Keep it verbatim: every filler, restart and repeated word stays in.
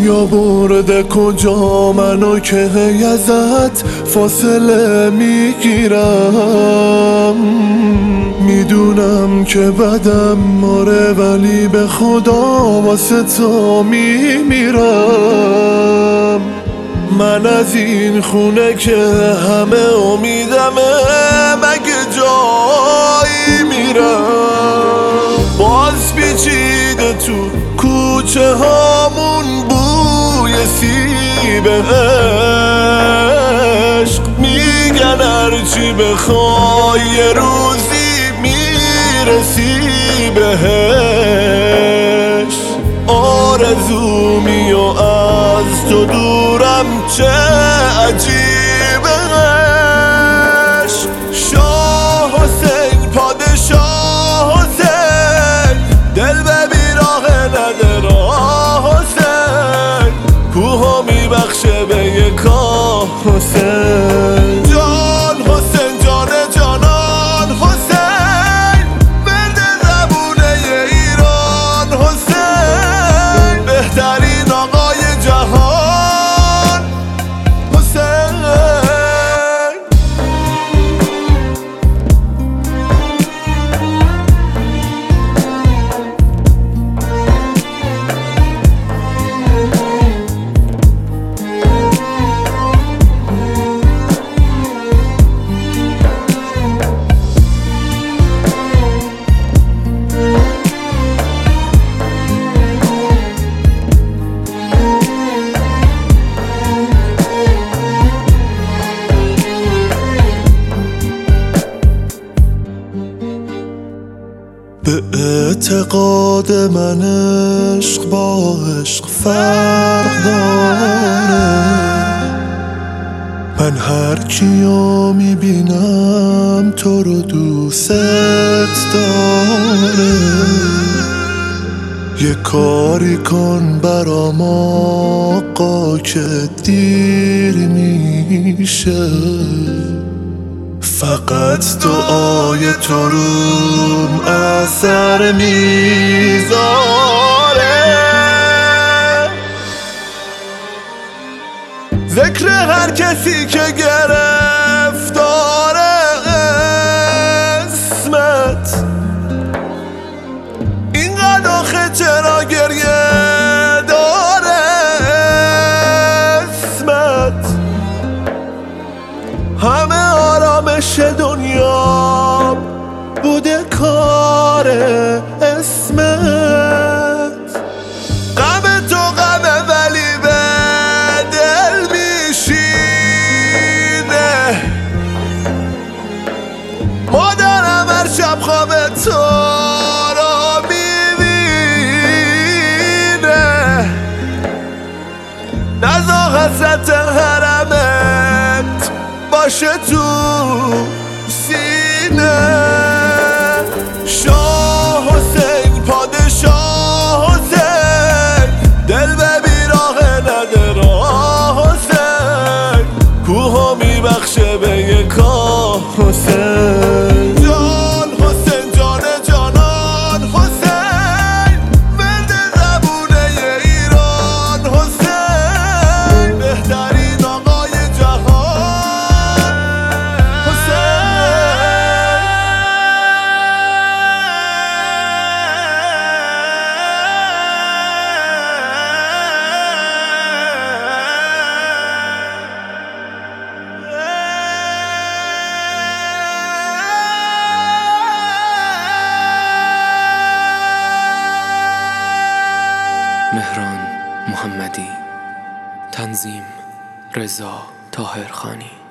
یا برده کجا منو که هی ازت فاصله میگیرم. میدونم که بدم ماره ولی به خدا واسه تو میمیرم. من از این خونه که همه امیدمه مگه جایی میرم. باز پیچیده تو کوچه هامون بوی سیب عشق. میگن هرچی بخوای یه روزی میرسی بهش. آرزومی و از تو دورم چه عجیبش. شاه حسین پادشاه حسین دل به بیراه نده راه حسین. کوها میبخشه به یکا حسین. جان حسین جان جانان حسین مرد زبونه ایران حسین. بهترین آقای جهان حسین. به اعتقاد من عشق با عشق فرق داره. من هر کیو میبینم تو رو دوست داره. یه کاری کن برام آقا که دیر میشه. فقط دعای تو روم اثر میذاره. ذکر هر کسی که گرفتار اسمت. اینقدر آخه چرا گریه داره اسمت. همه آرامش دنیا بوده کار اسمت. غم تو غمه ولی به دل میشینه. مادرم هر شب خواب تو رو میبینه. نزا حسرت حرمت باشه تو سینه. شاه حسین پادشاه حسین دل به بیراه نده راه حسین. کوها میبخشه به یکا حسین. جان حسین جان جانان حسین مرد زبونه ایران حسین. بهترین آقای جهان مهران محمدی. تنظیم رضا طاهرخانی.